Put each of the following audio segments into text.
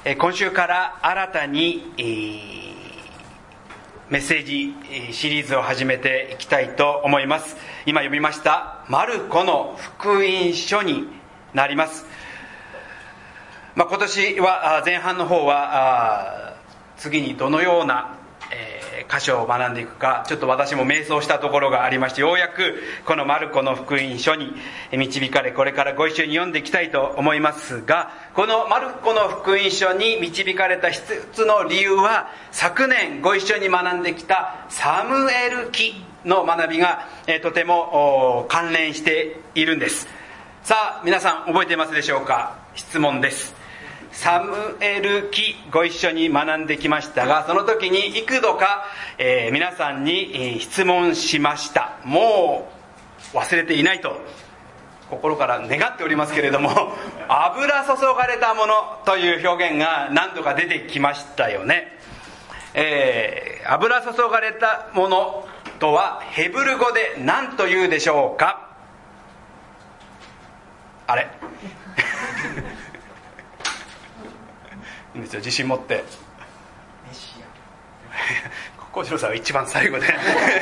今週から新たに、メッセージシリーズを始めていきたいと思います。今読みましたマルコの福音書になります。今年は前半の方は次にどのような箇所を学んでいくか、ちょっと私も迷走したところがありまして、ようやくこのマルコの福音書に導かれ、これからご一緒に読んでいきたいと思いますが、このマルコの福音書に導かれた一つの理由は、昨年ご一緒に学んできたサムエル記の学びがとても関連しているんです。さあ皆さん覚えていますでしょうか。質問です。サムエル記ご一緒に学んできましたが、その時に幾度か、皆さんに質問しました。もう忘れていないと心から願っておりますけれども、油注がれたものという表現が何度か出てきましたよね。油注がれたものとはヘブル語で何と言うでしょうか。あれいいんですよ、自信持って。メシア。小次郎さんは一番最後で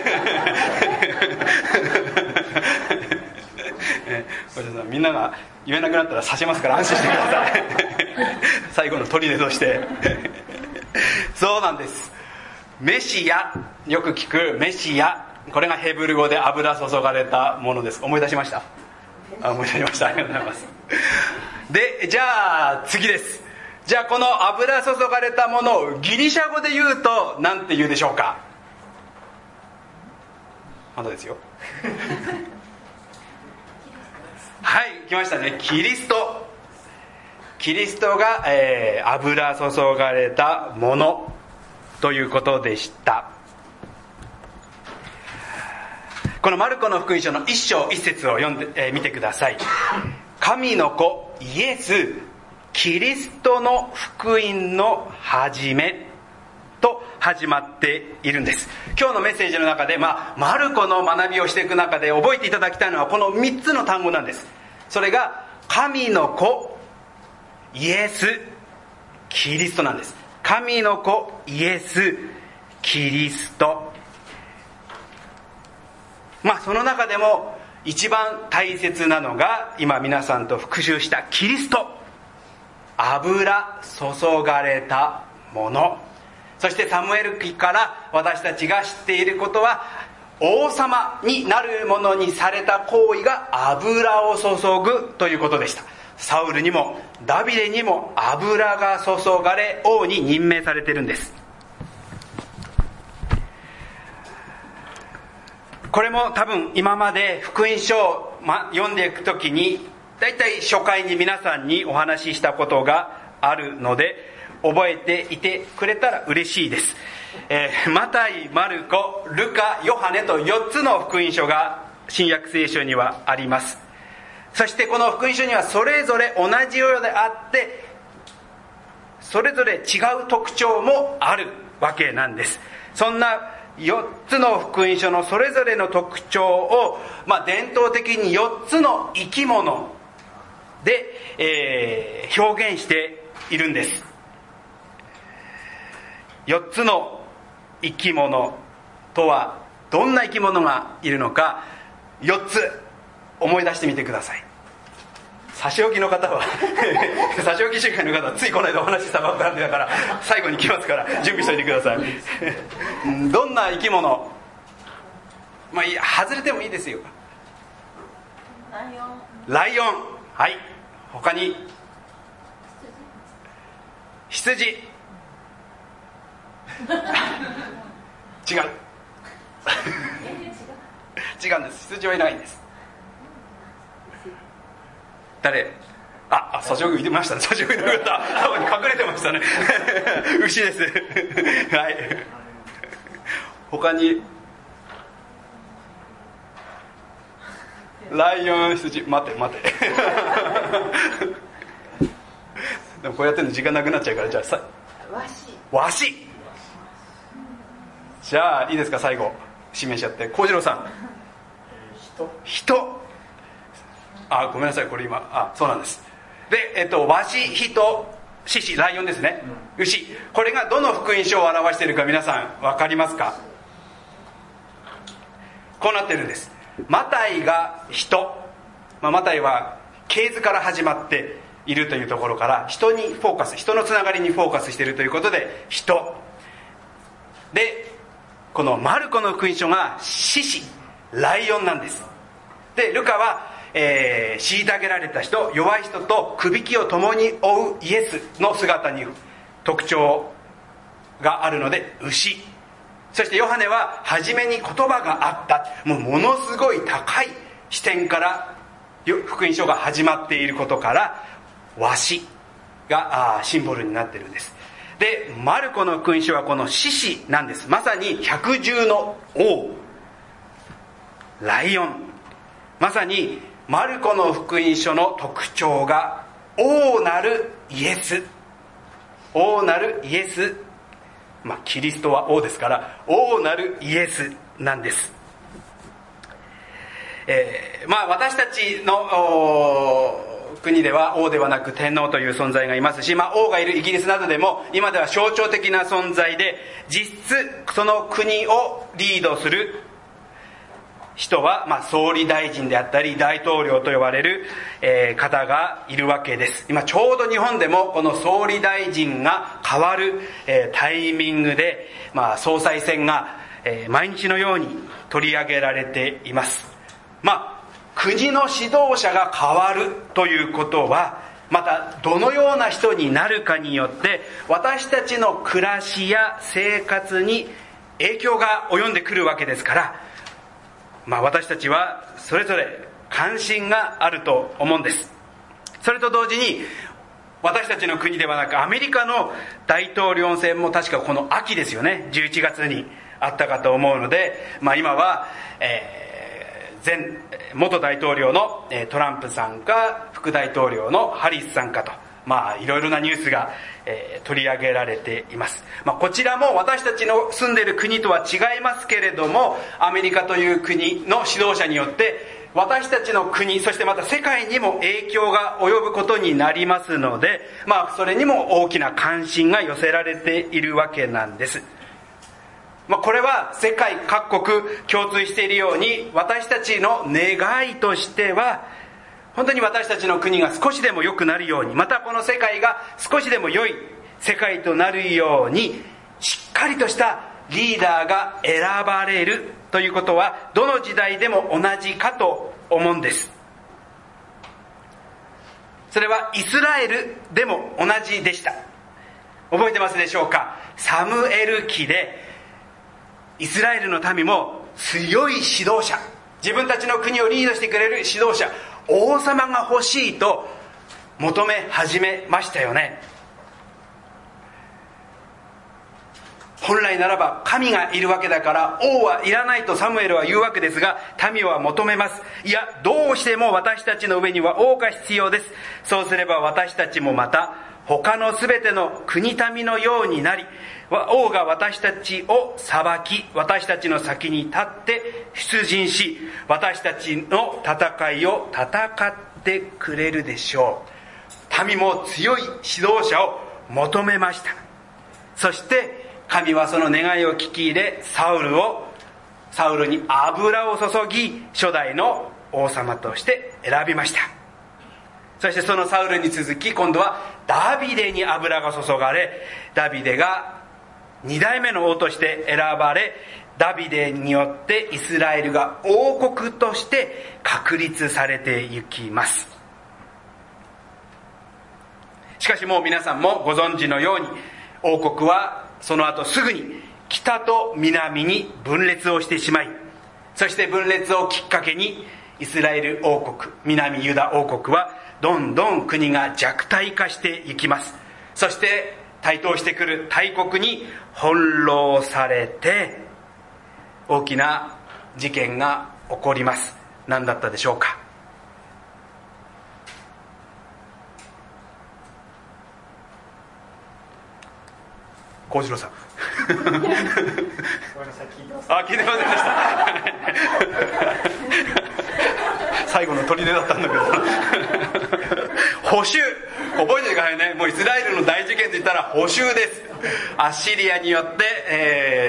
小次郎さん、みんなが言えなくなったら刺しますから安心してください最後の砦としてそうなんです。メシア、よく聞くメシア、これがヘブル語で油注がれたものです。思い出しました？思い出しました。ありがとうございます。で、じゃあ次です。じゃあこの油注がれたものをギリシャ語で言うと何て言うでしょうか。まだですよはい、来ましたね。キリスト。キリストが、油注がれたものということでした。このマルコの福音書の一章一節を読んで、見てください。神の子イエスキリストの福音の始めと始まっているんです。今日のメッセージの中で、マルコの学びをしていく中で覚えていただきたいのはこの3つの単語なんです。それが神の子イエスキリストなんです。神の子イエスキリスト。その中でも一番大切なのが今皆さんと復習したキリスト、油注がれたもの。そしてサムエル記から私たちが知っていることは、王様になるものにされた行為が油を注ぐということでした。サウルにもダビデにも油が注がれ王に任命されているんです。これも多分今まで福音書を読んでいくときにだいたい初回に皆さんにお話ししたことがあるので覚えていてくれたら嬉しいです。マタイ、マルコ、ルカ、ヨハネと4つの福音書が新約聖書にはあります。そしてこの福音書にはそれぞれ同じようであってそれぞれ違う特徴もあるわけなんです。そんな4つの福音書のそれぞれの特徴を、伝統的に4つの生き物で、表現しているんです。4つの生き物とはどんな生き物がいるのか、4つ思い出してみてください。差し置きの方は差し置き主会の方はついこの間お話ししたばっかりだから最後に来ますから準備しておいてくださいどんな生き物、外れてもいいですよ。ライオン、はい。他に羊違う違うんです。羊はいないんです。誰？差し置きいてましたね。差し置きの方多分隠れてましたね牛ですはい他にライオン、羊、待てでもこうやってるの時間なくなっちゃうから、じゃあワシじゃあいいですか、最後指名しちゃって幸次郎さん。人。ごめんなさい、これ今そうなんです。で、ワシ、人獅子、ライオンですね、牛、これがどの福音書を表しているか皆さん分かりますか？こうなってるんです。マタイが人、マタイは系図から始まっているというところから人にフォーカス、人のつながりにフォーカスしているということで人で、このマルコの福音書が獅子、ライオンなんです。でルカは、虐げられた人、弱い人とくびきを共に追うイエスの姿に特徴があるので牛、そしてヨハネは初めに言葉があった、ものすごい高い視点から福音書が始まっていることからワシがシンボルになっているんです。でマルコの福音書はこの獅子なんです。まさに百獣の王、ライオン、まさにマルコの福音書の特徴が王なるイエス、王なるイエス、キリストは王ですから王なるイエスなんです。私たちの国では王ではなく天皇という存在がいますし、王がいるイギリスなどでも今では象徴的な存在で、実質その国をリードする人は、総理大臣であったり大統領と呼ばれる、方がいるわけです。今ちょうど日本でもこの総理大臣が変わる、タイミングで、総裁選が、毎日のように取り上げられています。国の指導者が変わるということは、またどのような人になるかによって私たちの暮らしや生活に影響が及んでくるわけですから、私たちはそれぞれ関心があると思うんです。それと同時に私たちの国ではなくアメリカの大統領選も確かこの秋ですよね、11月にあったかと思うので、今は、元大統領のトランプさんか副大統領のハリスさんかと、いろいろなニュースが取り上げられています。こちらも私たちの住んでいる国とは違いますけれども、アメリカという国の指導者によって私たちの国、そしてまた世界にも影響が及ぶことになりますので、それにも大きな関心が寄せられているわけなんです。これは世界各国共通しているように、私たちの願いとしては本当に私たちの国が少しでも良くなるように、またこの世界が少しでも良い世界となるように、しっかりとしたリーダーが選ばれるということはどの時代でも同じかと思うんです。それはイスラエルでも同じでした。覚えてますでしょうか？サムエル記でイスラエルの民も強い指導者、自分たちの国をリードしてくれる指導者、王様が欲しいと求め始めましたよね。本来ならば神がいるわけだから王はいらないとサムエルは言うわけですが、民は求めます。いや、どうしても私たちの上には王が必要です。そうすれば私たちもまた他のすべての国民のようになり、王が私たちを裁き、私たちの先に立って出陣し、私たちの戦いを戦ってくれるでしょう。民も強い指導者を求めました。そして神はその願いを聞き入れ、サウルに油を注ぎ、初代の王様として選びました。そしてそのサウルに続き、今度はダビデに油が注がれ、ダビデが2代目の王として選ばれ、ダビデによってイスラエルが王国として確立されていきます。しかしもう皆さんもご存知のように、王国はその後すぐに北と南に分裂をしてしまい、そして分裂をきっかけにイスラエル王国、南ユダ王国はどんどん国が弱体化していきます。そして台頭してくる大国に翻弄されて大きな事件が起こります。何だったでしょうか？幸次郎さんごめんなさい、聞いてませんでした最後の砦だったんだけど捕囚、覚えてくださいね。もうイスラエルの大事件といったら捕囚です。アッシリアによって、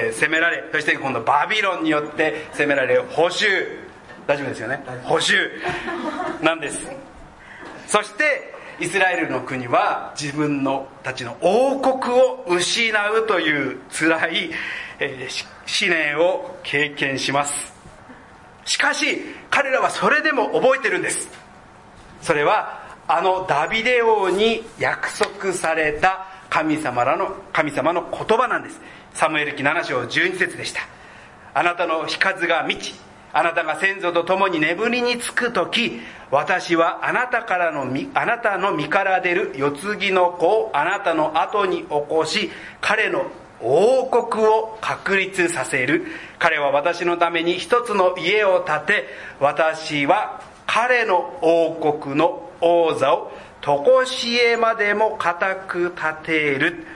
攻められ、そして今度バビロンによって攻められる捕囚、大丈夫ですよね、捕囚なんです。そしてイスラエルの国は自分のたちの王国を失うという辛い、試練を経験します。しかし彼らはそれでも覚えてるんです。それはあのダビデ王に約束された神様の言葉なんです。サムエル記7章12節でした。あなたの日数が満ち、あなたが先祖と共に眠りにつくとき、私はあなたの身から出る世継ぎの子をあなたの後に起こし、彼の王国を確立させる。彼は私のために一つの家を建て、私は彼の王国の王座を常しえまでも固く立てる。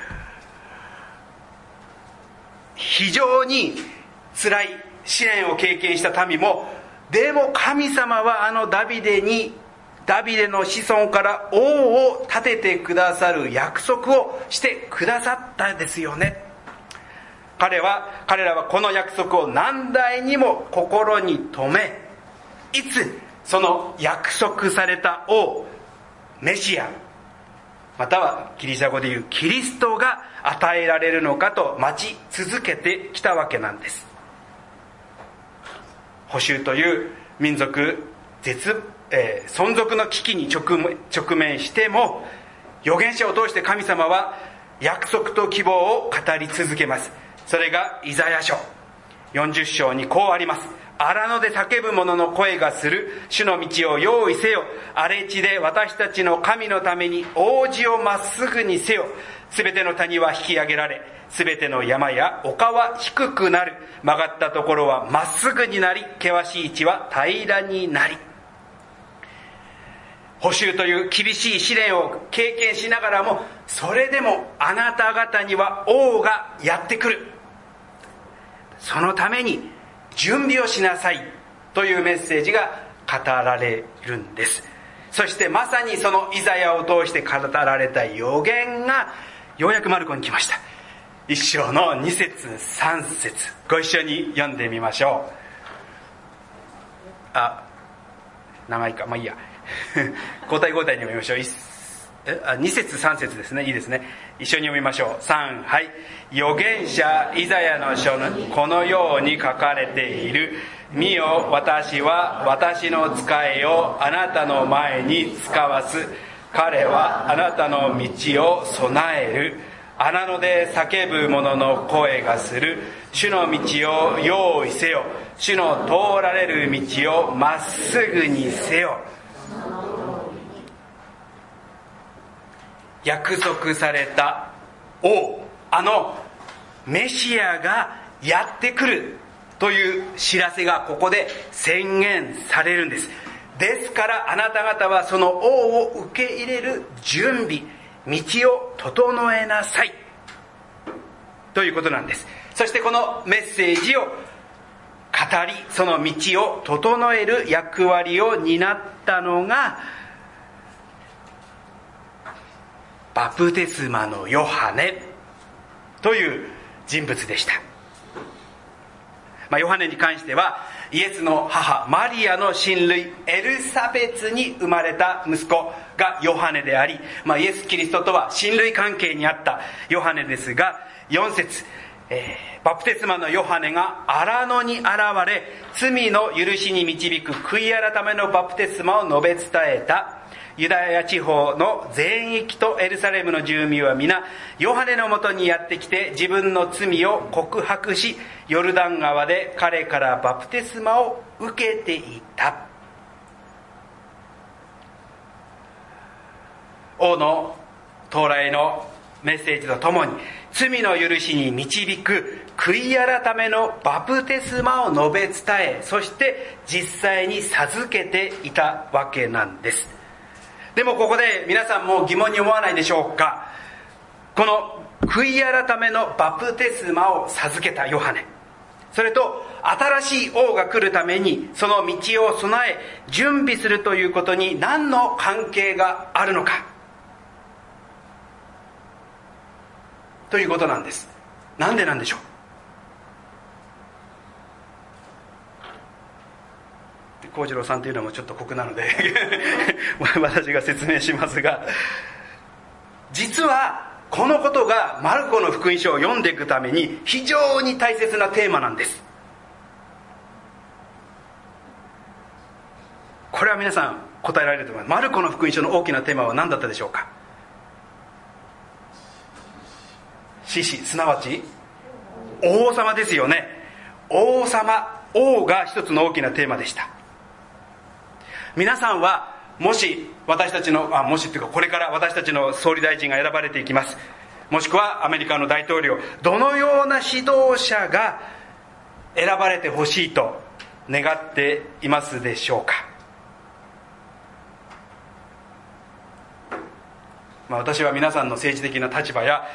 非常に辛い試練を経験した民も、でも神様はあのダビデの子孫から王を立ててくださる約束をしてくださったんですよね。彼らはこの約束を何代にも心に留め、いつその約束された王メシア、またはギリシャ語でいうキリストが与えられるのかと待ち続けてきたわけなんです。捕囚という民族存続の危機に直面しても、預言者を通して神様は約束と希望を語り続けます。それがイザヤ書40章にこうあります。荒野で叫ぶ者の声がする。主の道を用意せよ。荒れ地で私たちの神のために王子をまっすぐにせよ。すべての谷は引き上げられ、すべての山や丘は低くなる。曲がったところはまっすぐになり、険しい地は平らになり。捕囚という厳しい試練を経験しながらも、それでもあなた方には王がやってくる。そのために準備をしなさいというメッセージが語られるんです。そしてまさにそのイザヤを通して語られた預言がようやくマルコに来ました。一章の2節3節、ご一緒に読んでみましょう。長いか、まあいいや交代交代に読みましょう。2節3節ですね。いいですね。一緒に読みましょう。3、はい。預言者イザヤの書にこのように書かれている。見よ、私は私の使いをあなたの前に使わす。彼はあなたの道を備える。荒野で叫ぶ者の声がする。主の道を用意せよ。主の通られる道をまっすぐにせよ。約束された王、あのメシアがやってくるという知らせがここで宣言されるんです。ですからあなた方はその王を受け入れる準備、道を整えなさいということなんです。そしてこのメッセージを語り、その道を整える役割を担ったのがバプテスマのヨハネという人物でした。ヨハネに関してはイエスの母マリアの親類エルサベツに生まれた息子がヨハネであり、イエス・キリストとは親類関係にあったヨハネですが、4節、バプテスマのヨハネが荒野に現れ、罪の許しに導く悔い改めのバプテスマを述べ伝えた。ユダヤ地方の全域とエルサレムの住民は皆ヨハネのもとにやってきて、自分の罪を告白し、ヨルダン川で彼からバプテスマを受けていた。王の到来のメッセージとともに、罪の許しに導く悔い改めのバプテスマを述べ伝え、そして実際に授けていたわけなんです。でもここで皆さんも疑問に思わないでしょうか。この悔い改めのバプテスマを授けたヨハネ、 それと新しい王が来るためにその道を備え準備するということに何の関係があるのかということなんです。なんでなんでしょう。幸次郎さんというのもちょっと酷なので私が説明しますが、実はこのことがマルコの福音書を読んでいくために非常に大切なテーマなんです。これは皆さん答えられると思います。マルコの福音書の大きなテーマは何だったでしょうか。獅子、すなわち王様ですよね。王様、王が一つの大きなテーマでした。皆さんはもし私たちのもしっていうかこれから私たちの総理大臣が選ばれていきます、もしくはアメリカの大統領、どのような指導者が選ばれてほしいと願っていますでしょうか。私は皆さんの政治的な立場や、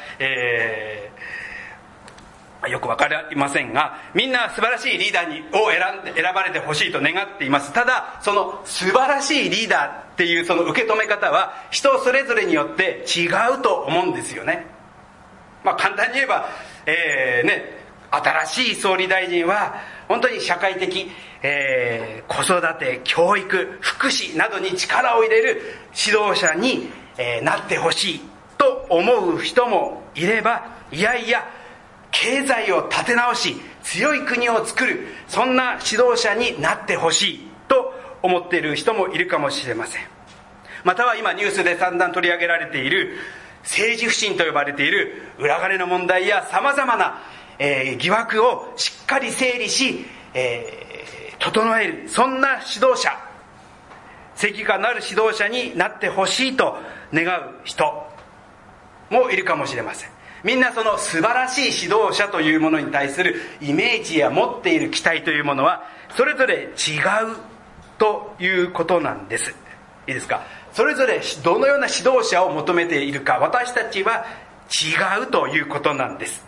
よく分かりませんが、みんな素晴らしいリーダーを選ばれてほしいと願っています。ただその素晴らしいリーダーっていうその受け止め方は人それぞれによって違うと思うんですよね。簡単に言えば、新しい総理大臣は本当に社会的、子育て、教育、福祉などに力を入れる指導者に、なってほしいと思う人もいれば、いやいや経済を立て直し強い国を作る、そんな指導者になってほしいと思っている人もいるかもしれません。または今ニュースで散々取り上げられている政治不信と呼ばれている裏金の問題やさまざまな、疑惑をしっかり整理し、整える、そんな指導者、責任のある指導者になってほしいと願う人もいるかもしれません。みんなその素晴らしい指導者というものに対するイメージや持っている期待というものはそれぞれ違うということなんです。いいですか。それぞれどのような指導者を求めているか、私たちは違うということなんです。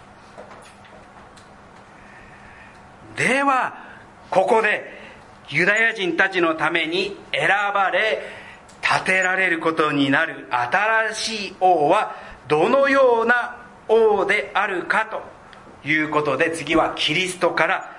ではここでユダヤ人たちのために選ばれ立てられることになる新しい王はどのような王であるかということで、次はキリストから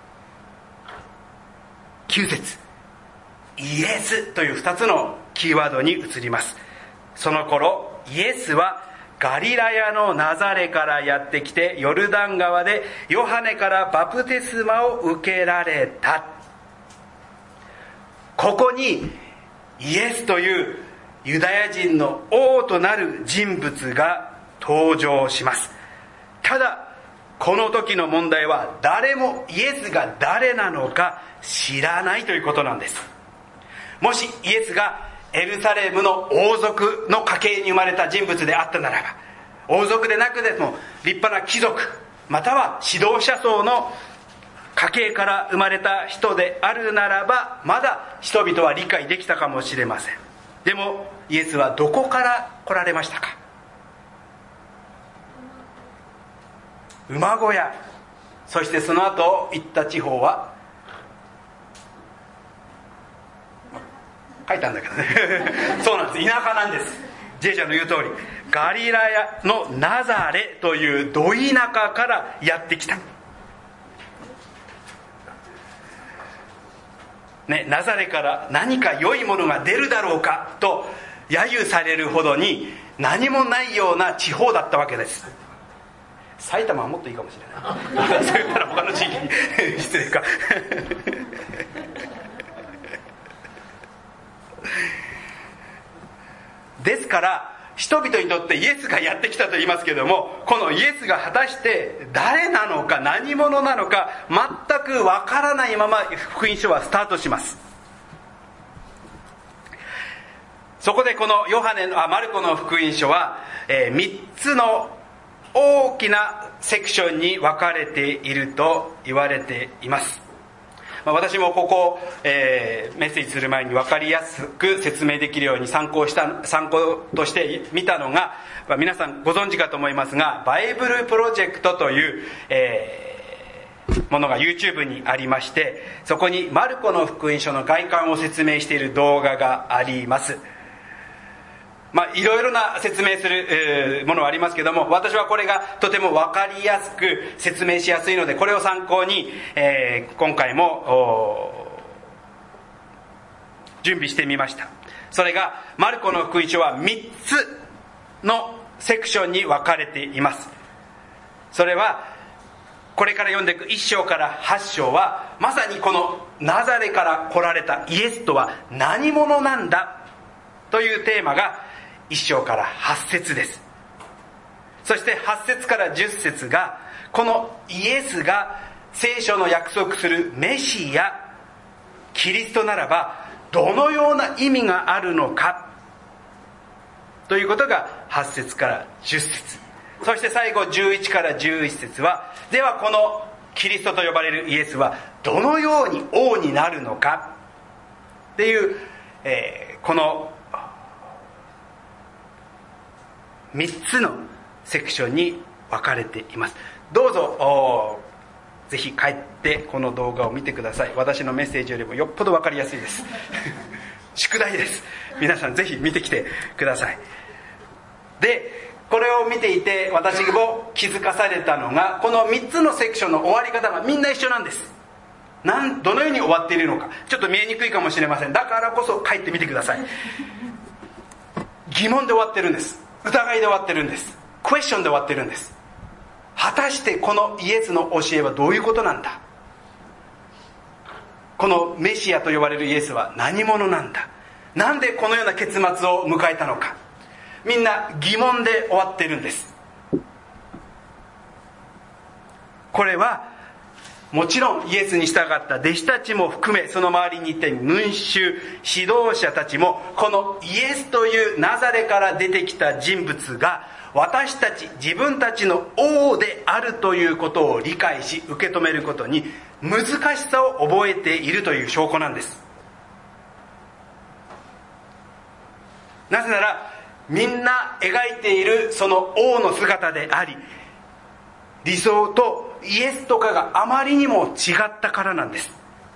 9節イエスという2つのキーワードに移ります。その頃イエスはガリラヤのナザレからやってきて、ヨルダン川でヨハネからバプテスマを受けられた。ここにイエスというユダヤ人の王となる人物が登場します。ただこの時の問題は誰もイエスが誰なのか知らないということなんです。もしイエスがエルサレムの王族の家系に生まれた人物であったならば、王族でなくても立派な貴族または指導者層の家系から生まれた人であるならば、まだ人々は理解できたかもしれません。でもイエスはどこから来られましたか。馬小屋、そしてその後行った地方は書いたんだけどねそうなんです、田舎なんです。ジェイちゃんの言う通りガリラヤのナザレというど田舎からやってきた、ナザレから何か良いものが出るだろうかと揶揄されるほどに何もないような地方だったわけです。埼玉はもっといいかもしれないそう言ったら他の地域に失礼かですから人々にとってイエスがやってきたと言いますけれども、このイエスが果たして誰なのか何者なのか全くわからないまま福音書はスタートします。そこでこのマルコの福音書は、3つの大きなセクションに分かれていると言われています。私もここ、メッセージする前に分かりやすく説明できるように参考として見たのが、皆さんご存知かと思いますが、バイブルプロジェクトという、 ものが YouTube にありまして、そこにマルコの福音書の外観を説明している動画があります。いろいろな説明するものはありますけども、私はこれがとても分かりやすく説明しやすいので、これを参考に、今回も準備してみました。それがマルコの福音書は3つのセクションに分かれています。それはこれから読んでいく1章から8章は、まさにこのナザレから来られたイエスとは何者なんだというテーマが1章から8節です。そして8節から10節が、このイエスが聖書の約束するメシア、キリストならばどのような意味があるのかということが8節から10節、そして最後11から11節は、ではこのキリストと呼ばれるイエスはどのように王になるのかっていう、この3つのセクションに分かれています。どうぞぜひ帰ってこの動画を見てください。私のメッセージよりもよっぽど分かりやすいです宿題です。皆さんぜひ見てきてください。で、これを見ていて私も気づかされたのが、この3つのセクションの終わり方がみんな一緒なんです。どのように終わっているのかちょっと見えにくいかもしれません。だからこそ帰ってみてください。疑問で終わってるんです。疑いで終わってるんです。クエスチョンで終わってるんです。果たしてこのイエスの教えはどういうことなんだ、このメシアと呼ばれるイエスは何者なんだ、なんでこのような結末を迎えたのか、みんな疑問で終わってるんです。これはもちろんイエスに従った弟子たちも含め、その周りにいた群衆指導者たちも、このイエスというナザレから出てきた人物が私たち自分たちの王であるということを理解し受け止めることに難しさを覚えているという証拠なんです。なぜならみんな描いているその王の姿であり、理想とイエスとかがあまりにも違ったからなんです。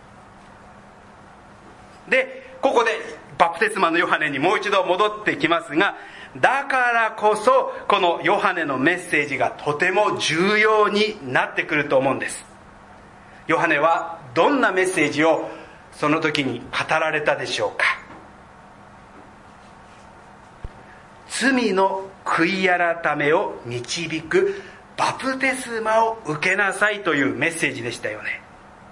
で、ここでバプテスマのヨハネにもう一度戻ってきますが、だからこそこのヨハネのメッセージがとても重要になってくると思うんです。ヨハネはどんなメッセージをその時に語られたでしょうか。罪の悔い改めを導くバプテスマを受けなさいというメッセージでしたよね。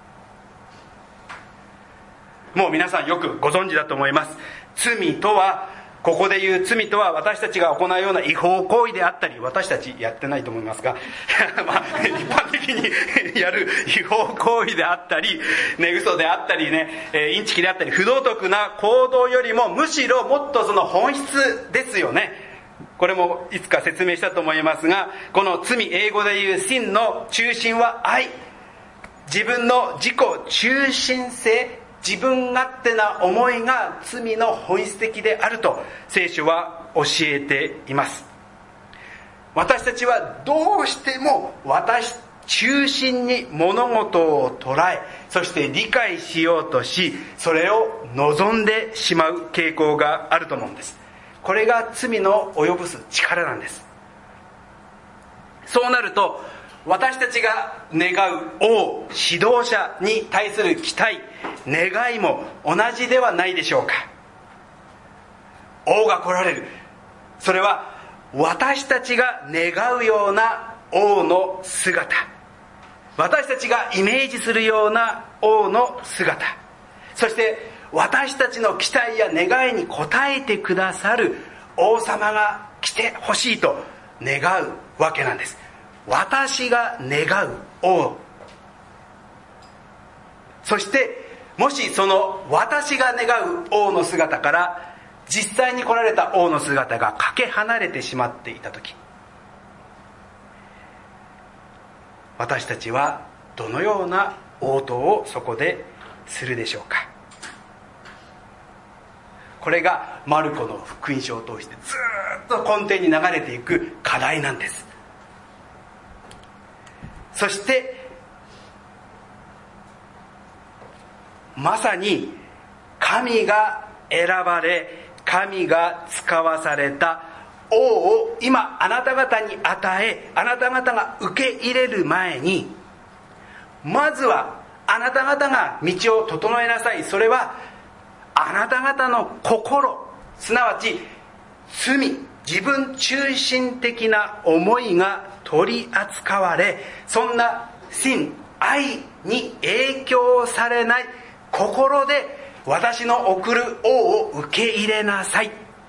もう皆さんよくご存知だと思います。罪とは、ここで言う罪とは、私たちが行うような違法行為であったり、私たちやってないと思いますが一般的にやる違法行為であったり、嘘であったりね、インチキであったり、不道徳な行動よりもむしろもっとその本質ですよね。これもいつか説明したと思いますが、この罪、英語で言うsinの中心は愛、自分の自己中心性、自分勝手な思いが罪の本質的であると聖書は教えています。私たちはどうしても私中心に物事を捉え、そして理解しようとし、それを望んでしまう傾向があると思うんです。これが罪の及ぼす力なんです。そうなると私たちが願う王、指導者に対する期待、願いも同じではないでしょうか。王が来られる、それは私たちが願うような王の姿、私たちがイメージするような王の姿、そして私たちの期待や願いに応えてくださる王様が来てほしいと願うわけなんです。私が願う王、そしてもしその私が願う王の姿から実際に来られた王の姿がかけ離れてしまっていたとき、私たちはどのような応答をそこでするでしょうか。これがマルコの福音書を通してずっと根底に流れていく課題なんです。そしてまさに神が選ばれ、神が使わされた王を今あなた方に与え、あなた方が受け入れる前に、まずはあなた方が道を整えなさい。それはあなた方の心、すなわち罪、自分中心的な思いが取り扱われ、そんなsin、愛に影響されない心で私の送る王を受け入れなさい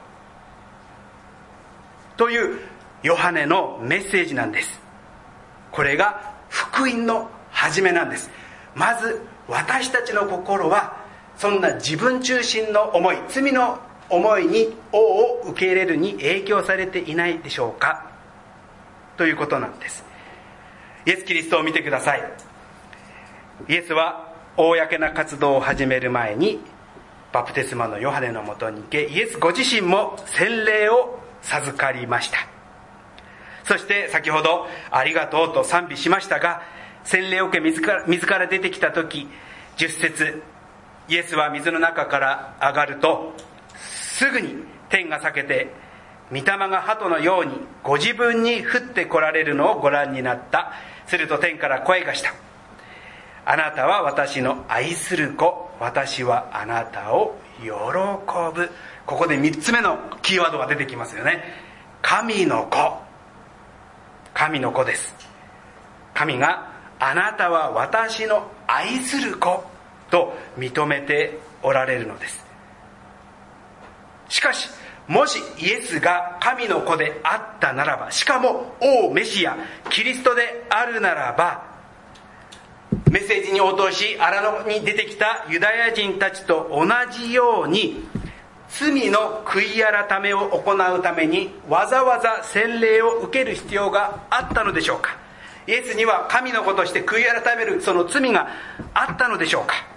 というヨハネのメッセージなんです。これが福音の始めなんです。まず私たちの心はそんな自分中心の思い、罪の思いに王を受け入れるに影響されていないでしょうかということなんです。イエス・キリストを見てください。イエスは公な活動を始める前にバプテスマのヨハネのもとに行け、イエスご自身も洗礼を授かりました。そして先ほどありがとうと賛美しましたが、洗礼を受け水から出てきた時、10節、イエスは水の中から上がるとすぐに天が裂けて、御霊が鳩のようにご自分に降って来られるのをご覧になった。すると天から声がした。あなたは私の愛する子、私はあなたを喜ぶ。ここで3つ目のキーワードが出てきますよね。神の子。神の子です。神があなたは私の愛する子と認めておられるのです。しかしもしイエスが神の子であったならば、しかも王メシアキリストであるならば、メッセージに応答し荒野に出てきたユダヤ人たちと同じように罪の悔い改めを行うためにわざわざ洗礼を受ける必要があったのでしょうか。イエスには神の子として悔い改めるその罪があったのでしょうか。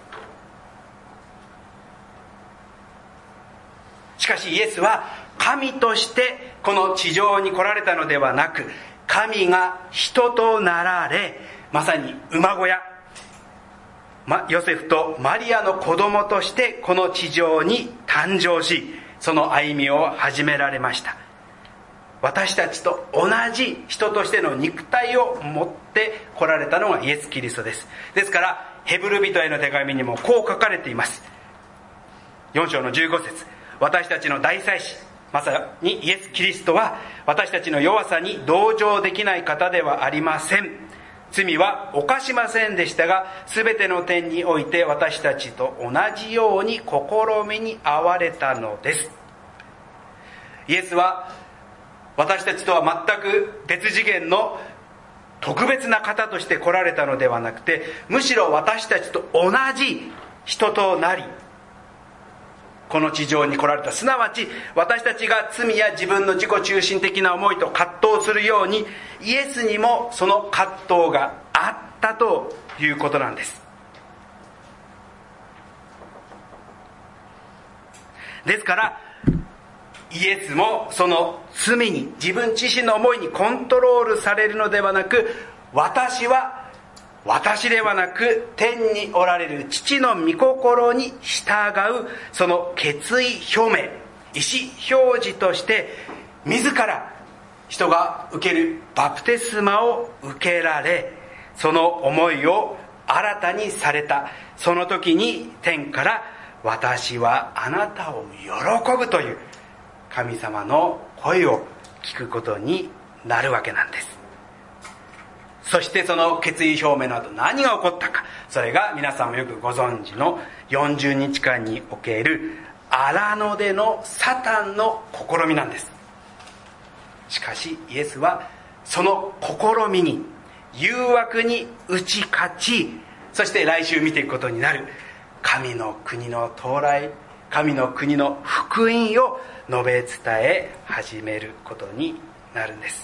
しかしイエスは神としてこの地上に来られたのではなく、神が人となられ、まさに馬小屋、ヨセフとマリアの子供としてこの地上に誕生し、その歩みを始められました。私たちと同じ人としての肉体を持って来られたのがイエス・キリストです。ですからヘブル人への手紙にもこう書かれています。4章の15節、私たちの大祭司、まさにイエス・キリストは私たちの弱さに同情できない方ではありません。罪は犯しませんでしたが、すべての点において私たちと同じように試みに遭われたのです。イエスは私たちとは全く別次元の特別な方として来られたのではなくて、むしろ私たちと同じ人となり、この地上に来られた。すなわち私たちが罪や自分の自己中心的な思いと葛藤するように、イエスにもその葛藤があったということなんです。ですからイエスもその罪に、自分自身の思いにコントロールされるのではなく、私は私ではなく天におられる父の御心に従う、その決意表明、意思表示として自ら人が受けるバプテスマを受けられ、その思いを新たにされた。その時に天から私はあなたを喜ぶという神様の声を聞くことになるわけなんです。そしてその決意表明の後何が起こったか、それが皆さんもよくご存知の40日間における荒野でのサタンの試みなんです。しかしイエスはその試みに、誘惑に打ち勝ち、そして来週見ていくことになる神の国の到来、神の国の福音を述べ伝え始めることになるんです。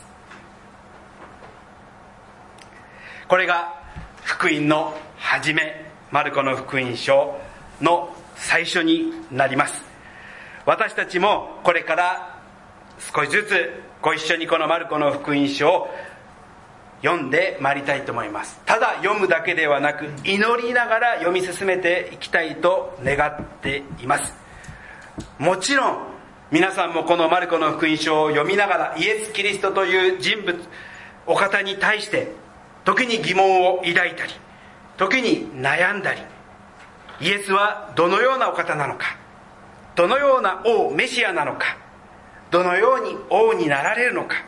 これが福音の始め、マルコの福音書の最初になります。私たちもこれから少しずつご一緒にこのマルコの福音書を読んでまいりたいと思います。ただ読むだけではなく、祈りながら読み進めていきたいと願っています。もちろん皆さんもこのマルコの福音書を読みながら、イエス・キリストという人物、お方に対して時に疑問を抱いたり、時に悩んだり、イエスはどのようなお方なのか、どのような王メシアなのか、どのように王になられるのか、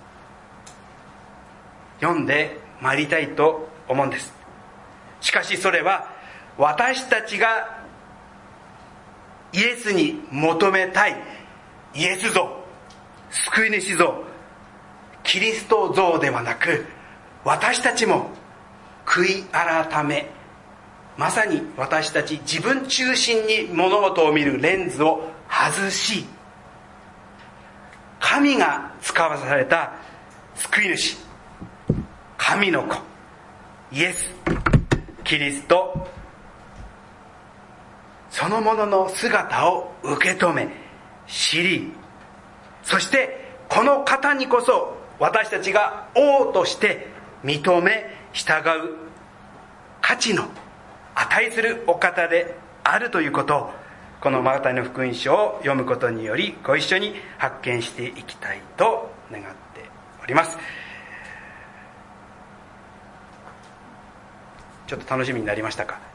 読んでまいりたいと思うんです。しかしそれは私たちがイエスに求めたいイエス像、救い主像、キリスト像ではなく、私たちも悔い改め、まさに私たち自分中心に物事を見るレンズを外し、神が使わされた救い主、神の子イエス・キリストそのものの姿を受け止め知り、そしてこの方にこそ私たちが王として認め従う価値の値するお方であるということを、このマタイの福音書を読むことによりご一緒に発見していきたいと願っております。ちょっと楽しみになりましたか？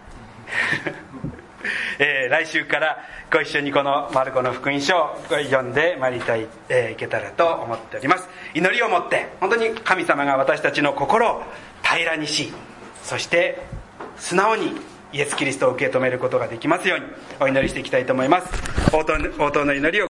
来週からご一緒にこのマルコの福音書を読んでまいりたい、いけたらと思っております。祈りをもって本当に神様が私たちの心を平らにし、そして素直にイエス・キリストを受け止めることができますようにお祈りしていきたいと思います。応答の祈りを